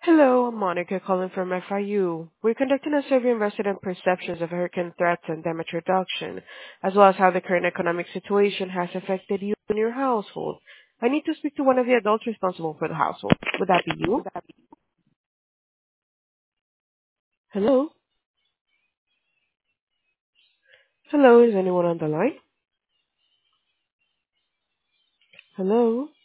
Hello, I'm Monica calling from FIU. We're conducting a survey on resident perceptions of hurricane threats and damage reduction, as well as how the current economic situation has affected you and your household. I need to speak to one of the adults responsible for the household. Would that be you? Hello? Hello, is anyone on the line? Hello?